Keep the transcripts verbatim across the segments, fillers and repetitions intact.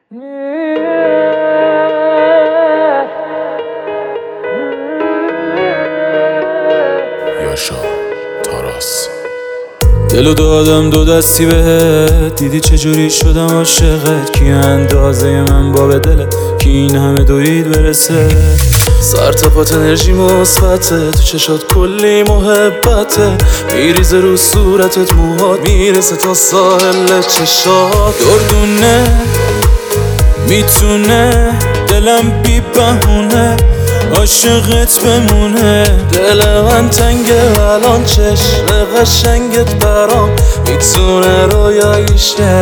یاشا تاراس دلو دادم دو دستی بهت، دیدی چجوری شدم عاشقت. کی اندازه من با به دلت کی این همه دوید برسه. سر تا پات انرژی مثبته، تو چشات کلی محبته، میریزه رو صورتت موهات میرسه تا ساحل چشات. دردونه میتونه دلم بی بهونه عاشقت بمونه. دل من تنگه الان چشم قشنگت برام میتونه رویایی شه.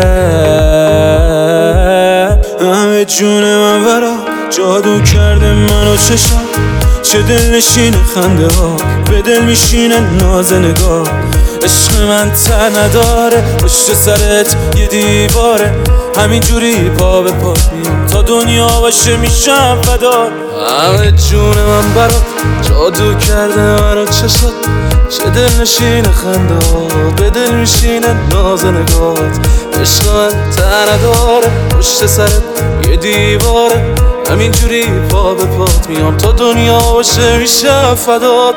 همه جون من برا جادو کرده منو چشم، چه دل نشینه خنده ها به دل میشینه ناز نگاه. عشق من ته نداره پشت سرت یه دیواره، همینجوری پا به پا میام تا دنیا باشه میشم فدار. همه جون من برات جادو کرده منو چشات، چه دل نشینه خنده ها به دل میشینه ناز نگات. عشق من ته نداره پشت سرت یه دیواره، همینجوری پا به پات میام تا دنیا باشه میشم فدار.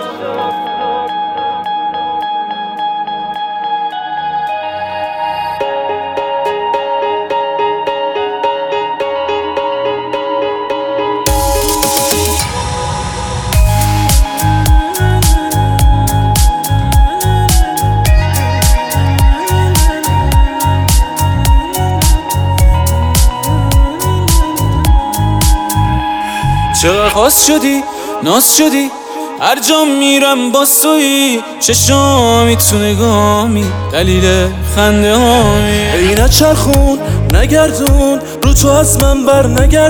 چقدر خاص شدی ناز شدی هر جا میرم با تویی، چشامی تو نگامی دلیل خنده هامی. ای نچرخون نگردون رو تو از من بر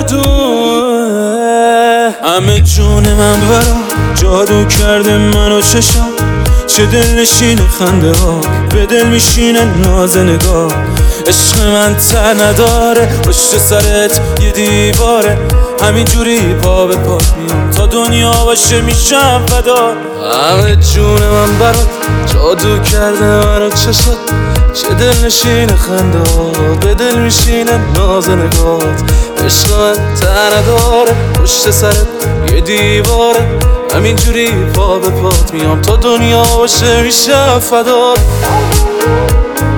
نگردون. همه جون من برا جادو کرده منو چشام، چه دل نشینه خنده ها به دل میشینه ناز نگاه. عشق من ته نداره پشت سرت یه دیواره، همینجوری پا به پا میام تا دنیا باشه میشم فدار. همه جون من برات جادو کرده منو چشات، چه دل نشینه خنده ها به دل میشینه ناز نگات. عشق من ته نداره پشت سرت یه دیواره، همینجوری پا به پات میام تا دنیا باشه میشم فدار.